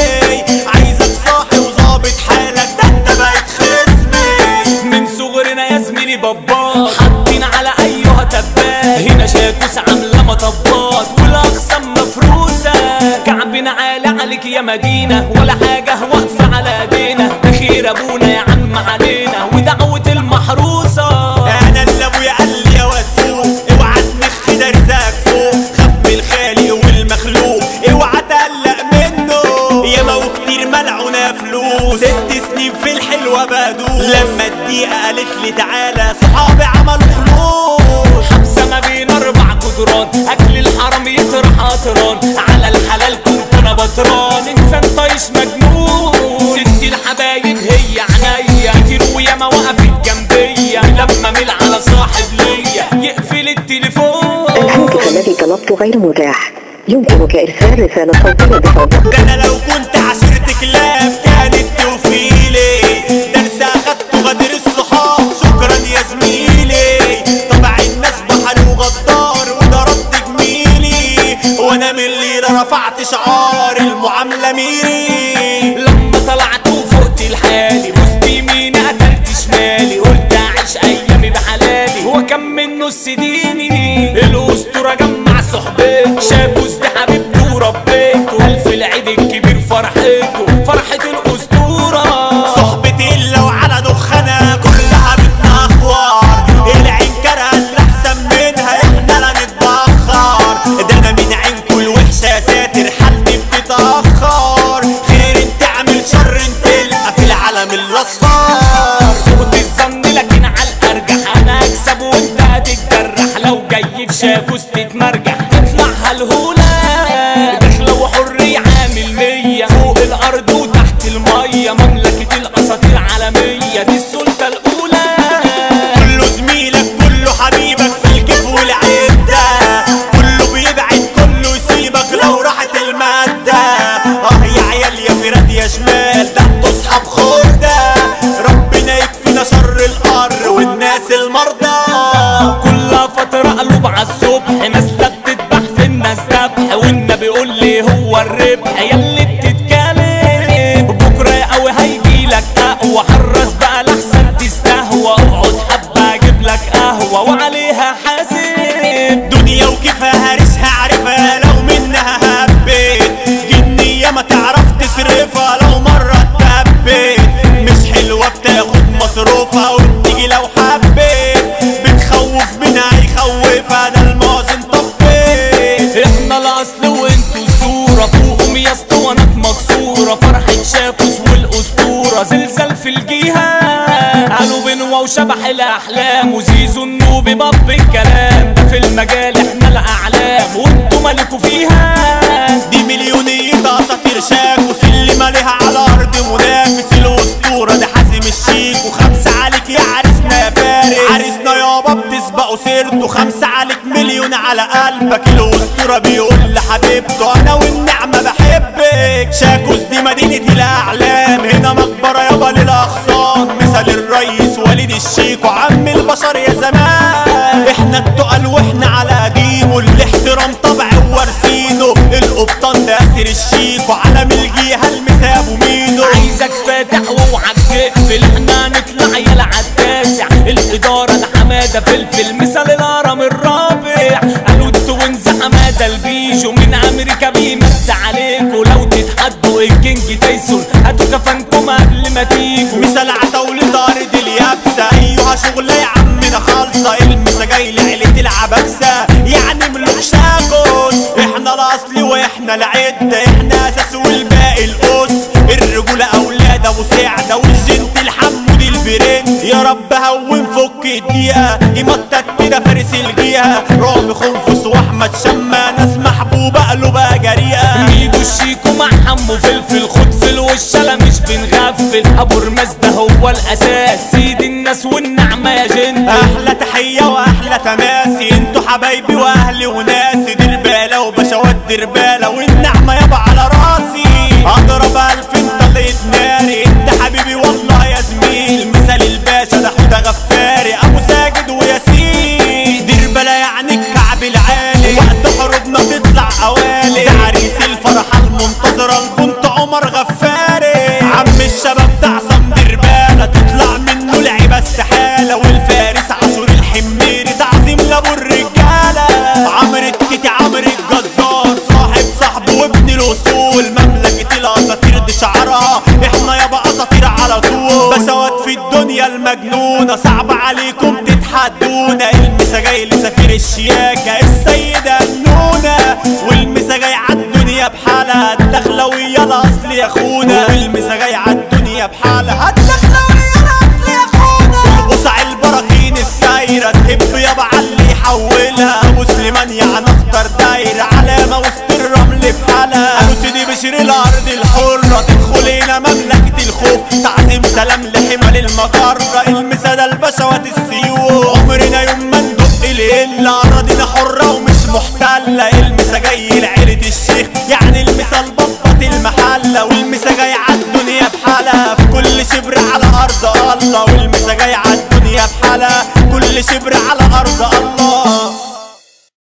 عايزك صاحي وظابط حالك، ده انت بقيت خصمي. من صغرنا يا زميلي بابات حاطين على ايها تبات، هنا شاكوس عامله مطبات والاقسام مفروسه. كعبنا عالي عليك يا مدينه، ولا حاجه واقفه على ايدينا، بخير ابونا يا عم علينا ودعوه المحروسه. انا اللي ابويا قال لي يا واد فوق، اوعى تنخ ده رزقك فوق، خاف من الخالق والمخلوق، اوعى تقلق منه. ياما وكتير ملعونه فلوس، 6 سنين في الحلوه بدوس، لما الدقيقه قالت لي تعالى صحابي عملوا فلوس. حبسه ما بين 4 جدران، اكل الحرام يطرح قطران، على الحلال كنت انا بطران، انسان طايش مجنون. ست الحبايب هي عينيا كتير وياما وقفت جنبيا، لما ميل على صاحب ليا يقفل التليفون. الهاتف الذي طلبته غير متاح، يمكنك إرسال رسالة صوتية بصوتك. ده انا لو كنت عشرة كلاب كانت توفيلي، درس اخدته غدر الصحاب، شكرا يا زميلي. طبع الناس بحر وغدار وده رد جميلي، وانا من اللي رفعت شعار المعاملة ميري. لما طلعت وفقت لحالي، بوست يميني قتلت شمالي، قلت اعيش ايامي بحلالي، هو كان من نص ديني. الاسطوره جمع صحبته، شاكوس ده حبيبته وربيته، الف العيد الكبير فرحته، فرحه الاسطوره. صحبتي لو على دخانة كلها بتنخور، العين كره اللي احسن منها احنا لا نتبخر، ده انا من عينكوا الوحشه يا ساتر حالتي بتتاخر، خير انت اعمل شر انت تلقى في العالم الاصفر. صوت الظن لكن على الارجح، انا اكسب وانت هتتجرح، لو جاي في شاكوس تتمرجح تطلع هالهوله، داخله وحريه عامل 100 فوق الارض وتحت الميه، مملكه الاساطير عالميه دي السلطه الاولى. كله زميلك كله حبيبك في الكيف والعده، كله بيبعد كله يسيبك لو راحت الماده. يا عيال يا فراد يا شمال، ده انتوا اصحاب خرده، ربنا يكفينا شر القر والناس المرضى. كلها فتره قلوب عالصبح، نازله بتذبح في الناس ذبح، والنبي يقول لي هو الربح ياللي بتتكلم، بكره قوي هيجيلك اقوى، حرص بقى لحسن تستهوى، اقعد حبه اجيب لك قهوه وعليها حاسب. دنيا وكيفها هرسها عارفها، لو منها هبيت جنية ما تعرف تصرفها، لو مرة اتهبت مش حلوة بتاخد مصروفها، وبتيجي لو حبيت بتخوف منها يخوفها، ده المازن طفيت. احنا الاصل وانتوا الصوره، فوقهم يا اسطوانات مكسوره، فرحه شاكوس والاسطوره، زلزال في الجيهه، قالوا بنوا وشبح الاحلام، وزيزو النوبي باب الكلام، ده في المجال احنا الاعلام وانتوا مالكوا فيها. دي مليونية اساطير شاكوس اللي مالها على ارض منافس، الاسطوره ده حازم الشيك، و5 عليك يا عريسنا يا فارس، عريسنا يابا بتسبقوا سيرته، 5 عليك مليون على قلبك، الاسطوره بيقول لحبيبته انا والنعمه بحبك. شاكوس دي مدينه الاعلام، هنا مقبره يابا للاغصان، مثال الريس وليد الشيك وعم البشر يا زمان. احنا التقل واحنا على قديمه، الاحترام طبع وارثينه، القبطان ده ياسر الشيك وعلم الجيهه المساب ومينو. عايزك فاتح واوعك تقفل، احنا نطلع يلا عالتاسع، الاداره الحماده فلفل، مثال الهرم الرابع، قالوا التوينز حماده البيجو، من امريكا بيمس عليكوا، لو تتحدوا الكينج تايسون هاتوا كفنكم قبل ما تيجوا، مثال عتاولة ارض اليابسه، ايوه شغله يا عمنا خالصه، المسا جاي لعيله العبابسه، يعني ملوك شاكوس، احنا الاصل واحنا العده، احنا اساس والباقي القص، الرجوله اولاد ابو سعده والجنت الحمود البرنس، يا رب هون فك الدقيقه، يمطت كده فارس الجيهه، رامي خنفس واحمد شما، ناس محبوبه قلوبها جريئه، ميدو الشيكو مع حمو فلفل، خد في الوش لا مش بنغفل، ابو رماس ده هو الاساس، سيد الناس والنعمه يا جنت. احلى تحيه واحلى تماسي، انتوا حبايبي واهلي وناسي، درباله وبشوات درباله والنعمه يابا على راسي، اضرب 1000 طلقه ناري، انت حبيبي والله يا زميل، مثال الباشا ده حوده غفاري، ابو ساجد وياسين، درباله يعني الكعب العالي، وقت حروبنا تطلع اوالي، ده عريس الفرحه المنتظره البنت عمر غفاري. فارس عم الشباب ده عصام دربالة تطلع منه لعيبة استحالة والفارس عاشور الحميري تعظيم لابو الرجالة عمرو التيتي عمرو الجزار صاحب صاحبه وابن الاصول مملكة الاساطير دي شعرها احنا يابا اساطير على طول بسوات في الدنيا المجنونة صعب عليكم تتحدونا المسا جاي لسفير الشياكة السيدة النونة والمسا جاي عالدنيا بحالها الدخلوية الاصل يا اخونا والمسا جاي عالدنيا بحالها الدخلوية الاصل يا اخونا وسع البراكين السايرة تهب يابا عاللي يحولها ابو سليمان يعني اختار دايرة علامة وسط الرمل بحالها ابو سيدي بشير الارض الحرة تدخل هنا مملكة الخوف تعظيم سلام لحمل المجرة المسا ده البشوات السيوف عمرنا يوم ما ندق الهلة اراضينا حرة ومش محتلة المسا جاي لعيلة الشيخ يعني المسا البطة المحلة والمسا جاي عالدنيا بحالها في كل شبر على ارض الله والمسا جاي عالدنيا بحالها كل شبر